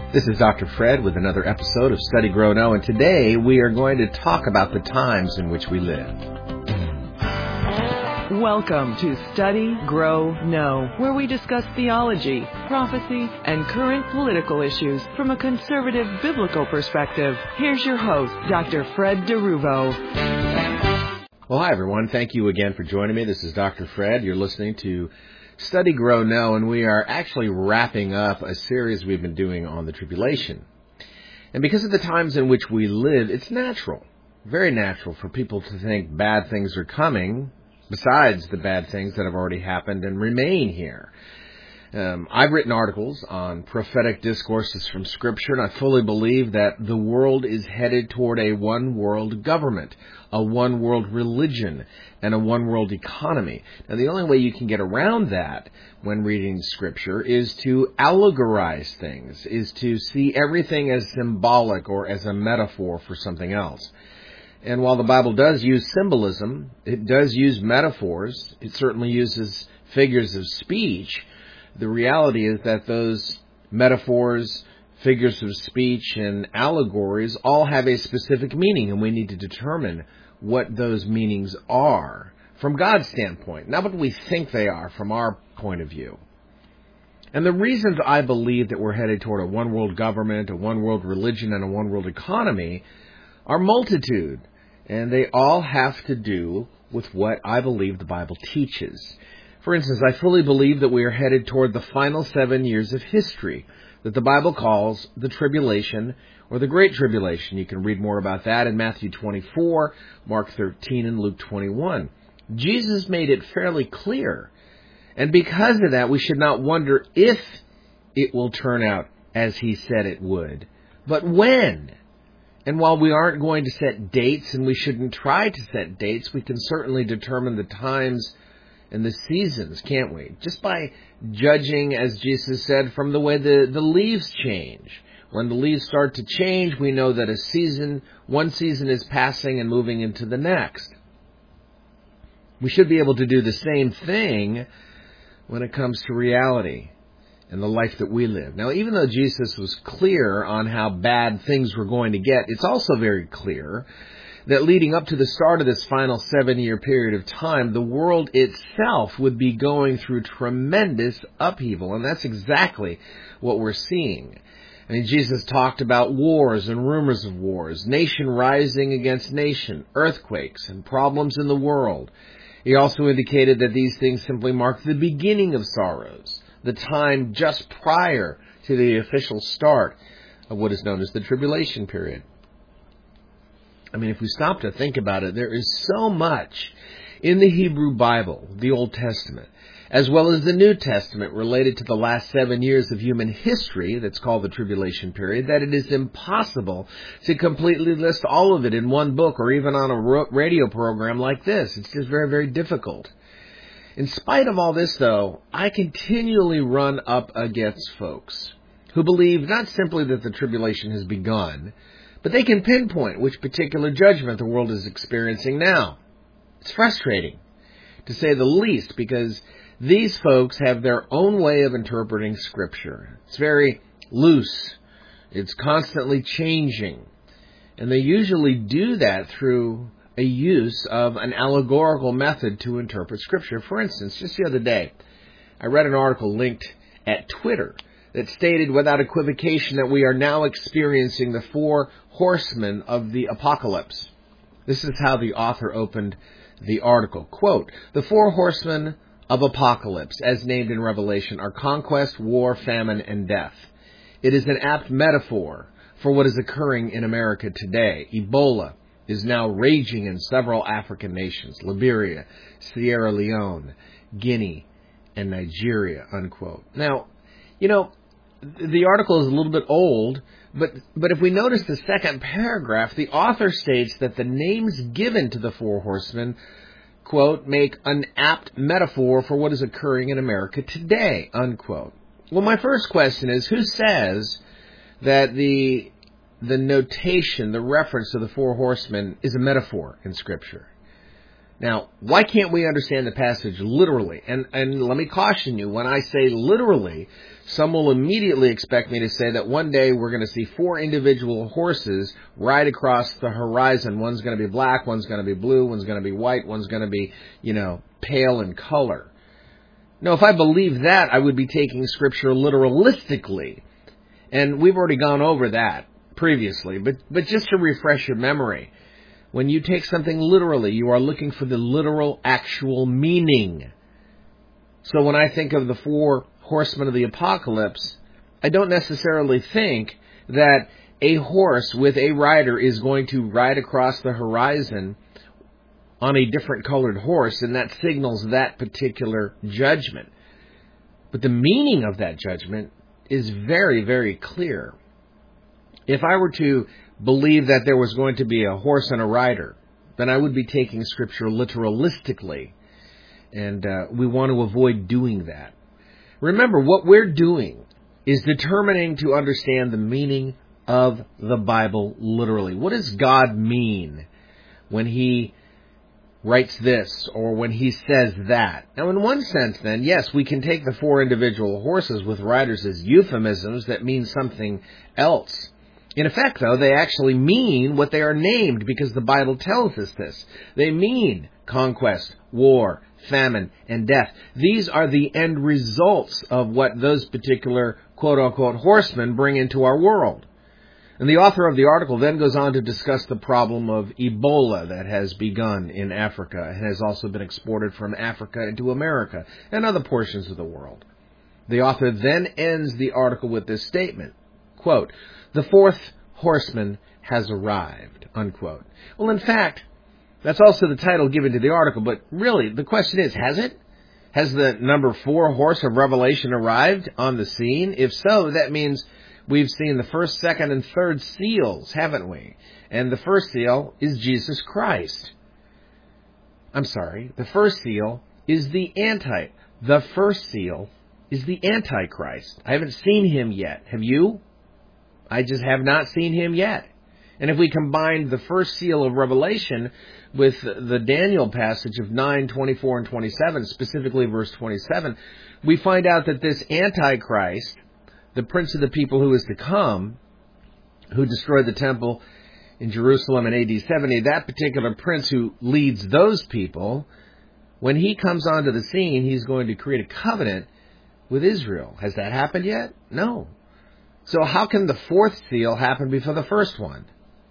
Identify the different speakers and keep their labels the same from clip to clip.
Speaker 1: This is Dr. Fred with another episode of Study, Grow, Know, and today we are going to talk about the times in which we live.
Speaker 2: Welcome to Study, Grow, Know, where we discuss theology, prophecy, and current political issues from a conservative biblical perspective. Here's your host, Dr. Fred DeRuvo.
Speaker 1: Well, hi everyone. Thank you again for joining me. This is Dr. Fred. You're listening to Study, Grow, Know, and we are actually wrapping up a series we've been doing on the tribulation. And because of the times in which we live, it's natural, very natural for people to think bad things are coming, besides the bad things that have already happened and remain here. I've written articles on prophetic discourses from Scripture, and I fully believe that the world is headed toward a one-world government, a one-world religion, and a one-world economy. Now, the only way you can get around that when reading Scripture is to allegorize things, is to see everything as symbolic or as a metaphor for something else. And while the Bible does use symbolism, it does use metaphors, it certainly uses figures of speech. The reality is that those metaphors, figures of speech, and allegories all have a specific meaning, and we need to determine what those meanings are from God's standpoint, not what we think they are from our point of view. And the reasons I believe that we're headed toward a one-world government, a one-world religion, and a one-world economy are multitude, and they all have to do with what I believe the Bible teaches. For instance, I fully believe that we are headed toward the final 7 years of history that the Bible calls the tribulation or the Great Tribulation. You can read more about that in Matthew 24, Mark 13, and Luke 21. Jesus made it fairly clear. And because of that, we should not wonder if it will turn out as he said it would, but when. And while we aren't going to set dates, and we shouldn't try to set dates, we can certainly determine the times and the seasons, can't we? Just by judging, as Jesus said, from the way the leaves change. When the leaves start to change, we know that one season is passing and moving into the next. We should be able to do the same thing when it comes to reality and the life that we live. Now, even though Jesus was clear on how bad things were going to get, it's also very clear that leading up to the start of this final 7-year period of time, the world itself would be going through tremendous upheaval, and that's exactly what we're seeing. I mean, Jesus talked about wars and rumors of wars, nation rising against nation, earthquakes, and problems in the world. He also indicated that these things simply mark the beginning of sorrows, the time just prior to the official start of what is known as the tribulation period. I mean, if we stop to think about it, there is so much in the Hebrew Bible, the Old Testament, as well as the New Testament related to the last 7 years of human history that's called the tribulation period, that it is impossible to completely list all of it in one book or even on a radio program like this. It's just very, very difficult. In spite of all this, though, I continually run up against folks who believe not simply that the tribulation has begun, but they can pinpoint which particular judgment the world is experiencing now. It's frustrating, to say the least, because these folks have their own way of interpreting Scripture. It's very loose. It's constantly changing. And they usually do that through a use of an allegorical method to interpret Scripture. For instance, just the other day, I read an article linked at Twitter that stated without equivocation that we are now experiencing the 4 horsemen of the apocalypse. This is how the author opened the article. Quote, "The 4 horsemen of apocalypse, as named in Revelation, are conquest, war, famine, and death. It is an apt metaphor for what is occurring in America today. Ebola is now raging in several African nations, Liberia, Sierra Leone, Guinea, and Nigeria," unquote. Now, you know, the article is a little bit old, but if we notice the second paragraph, the author states that the names given to the 4 horsemen, quote, "make an apt metaphor for what is occurring in America today," unquote. Well, my first question is, who says that the notation, the reference to the 4 horsemen is a metaphor in Scripture? Now, why can't we understand the passage literally? And let me caution you, when I say literally, some will immediately expect me to say that one day we're going to see 4 individual horses ride across the horizon. One's going to be black, one's going to be blue, one's going to be white, one's going to be, pale in color. No, if I believe that, I would be taking Scripture literalistically. And we've already gone over that previously. But just to refresh your memory, when you take something literally, you are looking for the literal, actual meaning. So when I think of the 4 horsemen of the apocalypse, I don't necessarily think that a horse with a rider is going to ride across the horizon on a different colored horse, and that signals that particular judgment. But the meaning of that judgment is very, very clear. If I were to believe that there was going to be a horse and a rider, then I would be taking Scripture literalistically. And we want to avoid doing that. Remember, what we're doing is determining to understand the meaning of the Bible literally. What does God mean when He writes this or when He says that? Now, in one sense, then, yes, we can take the 4 individual horses with riders as euphemisms that mean something else. In effect, though, they actually mean what they are named because the Bible tells us this. They mean conquest, war, famine, and death. These are the end results of what those particular quote-unquote horsemen bring into our world. And the author of the article then goes on to discuss the problem of Ebola that has begun in Africa and has also been exported from Africa into America and other portions of the world. The author then ends the article with this statement, quote, "The 4th horseman has arrived," unquote. Well, in fact, that's also the title given to the article, but really, the question is, has it? Has the number 4 horse of Revelation arrived on the scene? If so, that means we've seen the 1st, 2nd, and 3rd seals, haven't we? And the 1st seal is Jesus Christ. I'm sorry, the 1st seal is the The 1st seal is the Antichrist. I haven't seen him yet. Have you? I just have not seen him yet. And if we combine the 1st seal of Revelation with the Daniel passage of 9, 24, and 27, specifically verse 27, we find out that this Antichrist, the prince of the people who is to come, who destroyed the temple in Jerusalem in AD 70, that particular prince who leads those people, when he comes onto the scene, he's going to create a covenant with Israel. Has that happened yet? No. So how can the 4th seal happen before the 1st one?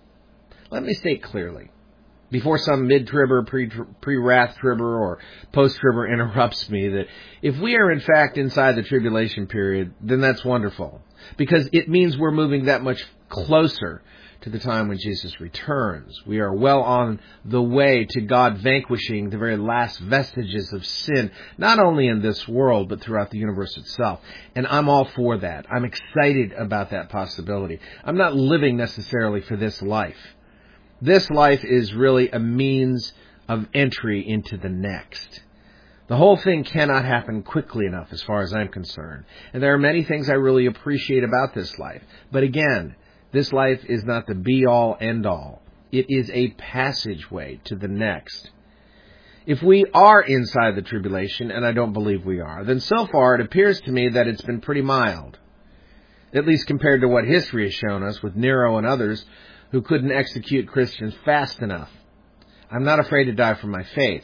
Speaker 1: Let me state clearly, before some mid-tribber, pre-wrath tribber, or post-tribber interrupts me, that if we are in fact inside the tribulation period, then that's wonderful, because it means we're moving that much closer to the time when Jesus returns. We are well on the way to God vanquishing the very last vestiges of sin, not only in this world, but throughout the universe itself. And I'm all for that. I'm excited about that possibility. I'm not living necessarily for this life. This life is really a means of entry into the next. The whole thing cannot happen quickly enough as far as I'm concerned. And there are many things I really appreciate about this life. But again, this life is not the be-all, end-all. It is a passageway to the next. If we are inside the tribulation, and I don't believe we are, then so far it appears to me that it's been pretty mild. At least compared to what history has shown us with Nero and others who couldn't execute Christians fast enough. I'm not afraid to die for my faith.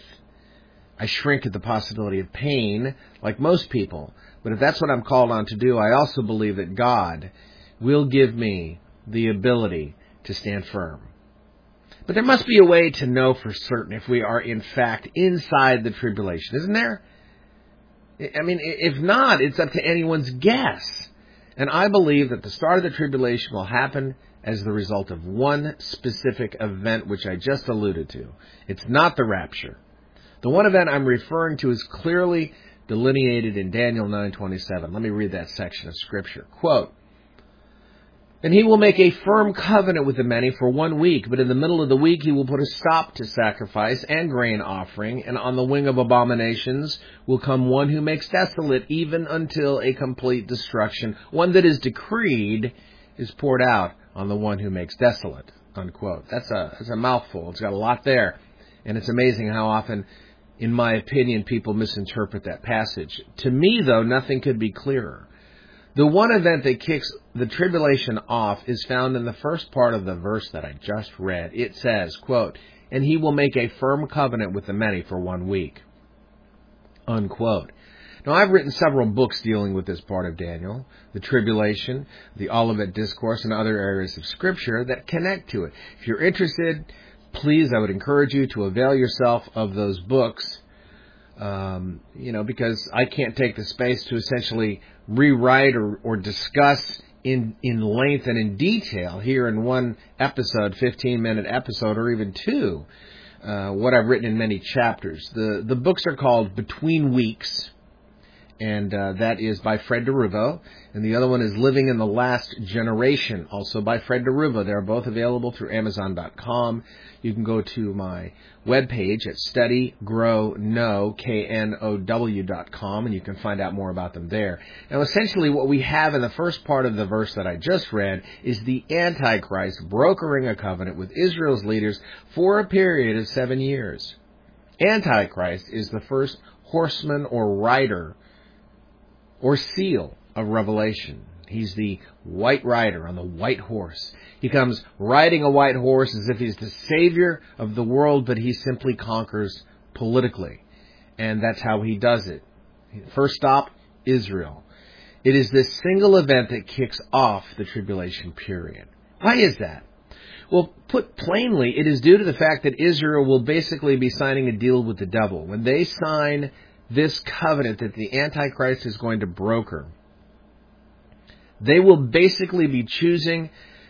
Speaker 1: I shrink at the possibility of pain, like most people. But if that's what I'm called on to do, I also believe that God will give me the ability to stand firm. But there must be a way to know for certain if we are in fact inside the tribulation, isn't there? I mean, if not, it's up to anyone's guess. And I believe that the start of the tribulation will happen as the result of one specific event which I just alluded to. It's not the rapture. The one event I'm referring to is clearly delineated in Daniel 9:27. Let me read that section of Scripture. Quote, "And he will make a firm covenant with the many for 1 week, but in the middle of the week he will put a stop to sacrifice and grain offering, and on the wing of abominations will come one who makes desolate, even until a complete destruction. One that is decreed is poured out on the one who makes desolate." Unquote. That's a mouthful. It's got a lot there. And it's amazing how often, in my opinion, people misinterpret that passage. To me, though, nothing could be clearer. The one event that kicks the tribulation off is found in the first part of the verse that I just read. It says, quote, "And he will make a firm covenant with the many for 1 week." Unquote. Now, I've written several books dealing with this part of Daniel, the tribulation, the Olivet Discourse, and other areas of Scripture that connect to it. If you're interested, please, I would encourage you to avail yourself of those books, because I can't take the space to essentially rewrite or discuss in length and in detail here in one episode, 15-minute episode, or even two, what I've written in many chapters. The books are called Between Weeks, and that is by Fred DeRuvo. And the other one is Living in the Last Generation, also by Fred DeRuvo. They're both available through Amazon.com. You can go to my webpage at StudyGrowKnow.com, and you can find out more about them there. Now, essentially, what we have in the first part of the verse that I just read is the Antichrist brokering a covenant with Israel's leaders for a period of 7 years. Antichrist is the first horseman or rider or seal of Revelation. He's the white rider on the white horse. He comes riding a white horse as if he's the savior of the world, but he simply conquers politically. And that's how he does it. First stop, Israel. It is this single event that kicks off the tribulation period. Why is that? Well, put plainly, it is due to the fact that Israel will basically be signing a deal with the devil. When they sign this covenant that the Antichrist is going to broker, they will basically be choosing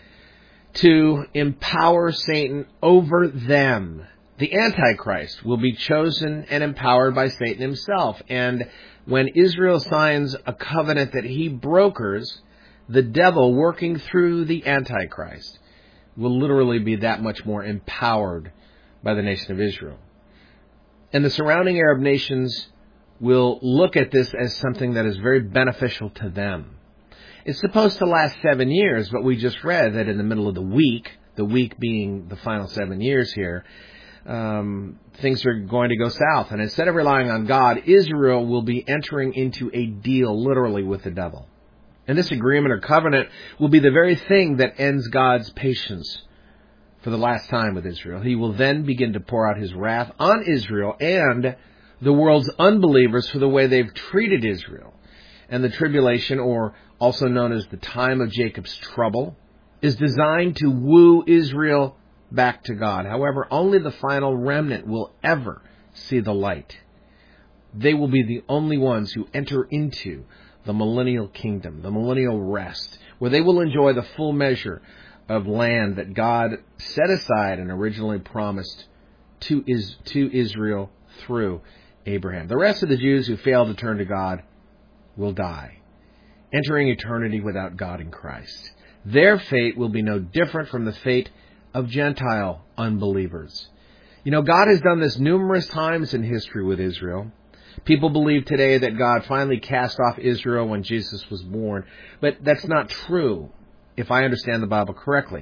Speaker 1: to empower Satan over them. The Antichrist will be chosen and empowered by Satan himself. And when Israel signs a covenant that he brokers, the devil working through the Antichrist will literally be that much more empowered by the nation of Israel. And the surrounding Arab nations will look at this as something that is very beneficial to them. It's supposed to last 7 years, but we just read that in the middle of the week being the final 7 years here, things are going to go south. And instead of relying on God, Israel will be entering into a deal literally with the devil. And this agreement or covenant will be the very thing that ends God's patience for the last time with Israel. He will then begin to pour out his wrath on Israel and the world's unbelievers for the way they've treated Israel. And the tribulation, or also known as the time of Jacob's trouble, is designed to woo Israel back to God. However, only the final remnant will ever see the light. They will be the only ones who enter into the millennial kingdom, the millennial rest, where they will enjoy the full measure of land that God set aside and originally promised to Israel through Abraham. The rest of the Jews who fail to turn to God will die, entering eternity without God in Christ. Their fate will be no different from the fate of Gentile unbelievers. God has done this numerous times in history with Israel. People believe today that God finally cast off Israel when Jesus was born, but that's not true, if I understand the Bible correctly.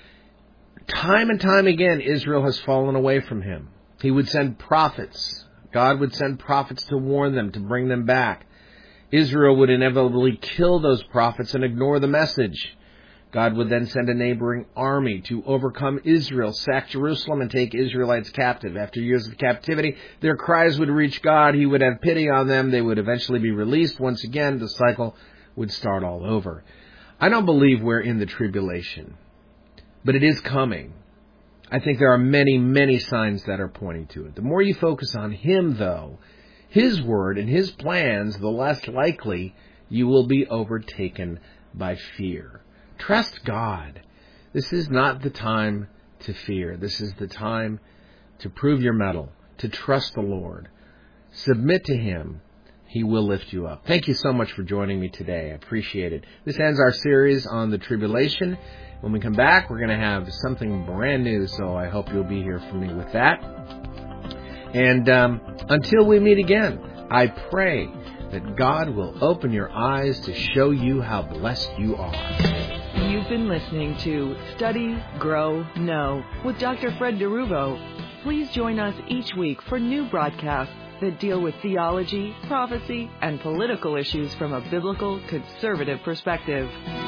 Speaker 1: Time and time again, Israel has fallen away from him. He would send prophets. God would send prophets to warn them, to bring them back. Israel would inevitably kill those prophets and ignore the message. God would then send a neighboring army to overcome Israel, sack Jerusalem, and take Israelites captive. After years of captivity, their cries would reach God. He would have pity on them. They would eventually be released. Once again, the cycle would start all over. I don't believe we're in the tribulation, but it is coming. I think there are many, many signs that are pointing to it. The more you focus on Him, though, His Word and His plans, the less likely you will be overtaken by fear. Trust God. This is not the time to fear. This is the time to prove your mettle, to trust the Lord. Submit to Him. He will lift you up. Thank you so much for joining me today. I appreciate it. This ends our series on the tribulation. When we come back, we're going to have something brand new, so I hope you'll be here for me with that. And until we meet again, I pray that God will open your eyes to show you how blessed you are.
Speaker 2: You've been listening to Study, Grow, Know with Dr. Fred DeRuvo. Please join us each week for new broadcasts that deal with theology, prophecy, and political issues from a biblical conservative perspective.